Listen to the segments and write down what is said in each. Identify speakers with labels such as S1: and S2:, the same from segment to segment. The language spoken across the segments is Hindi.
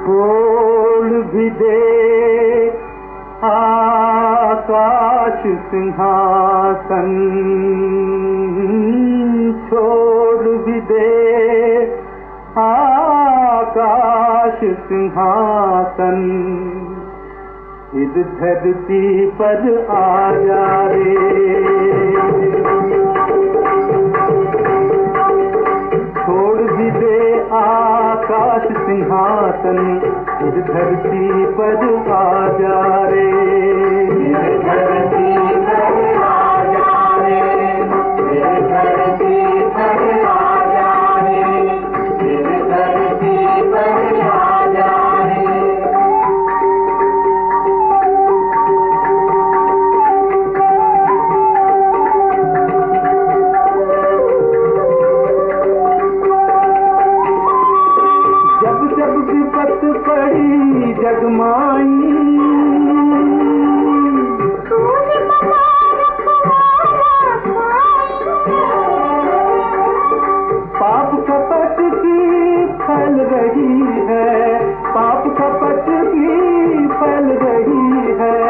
S1: छोड़ भी दे आकाश सिंहासन, छोड़ भी दे आकाश सिंहासन, इस धरती पर आ जा रे। छोड़ भी दे आकाश सिंहासन, इस धरती पर आ जा रे। इस धरती पर आ जा रे, इस धरती पर आ जा रे, इस धरती पर आ जा रे। विपत पड़ी जगमाई, पाप कपट की फैल रही है, पाप कपट की फैल रही है।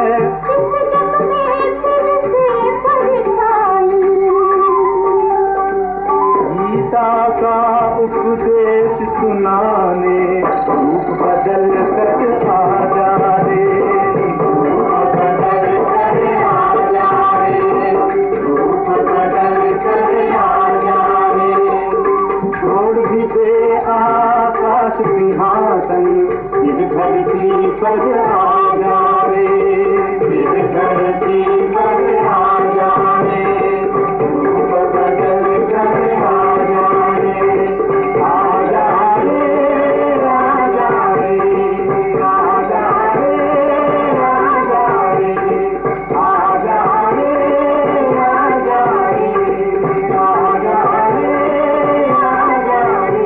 S1: गीता का उपदेश सुनाने रूप बदल कर आ जा रे, रूप बदल कर आ जा रे, रूप बदल कर आ जा रे। छोड़ भी दे आकाश सिंहासन, इस धरती पर आ जा रे, इस धरती पर आ जा रे, रूप बदल कर आ जा रे, आ जा रे, आ जा रे, आ जा रे, आ जा रे, आ जा रे, आ जा रे, आ जा रे, आ जा रे।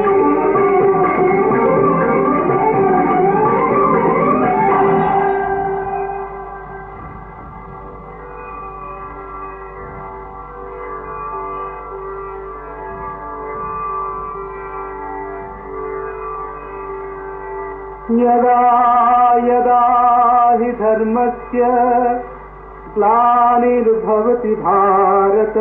S1: यदा यदा हि धर्मस्य ग्लानिर्भवति भारत,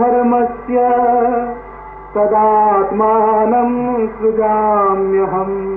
S1: अभ्युत्थानमधर्मस्य तदात्मानं सृजाम्यहम्।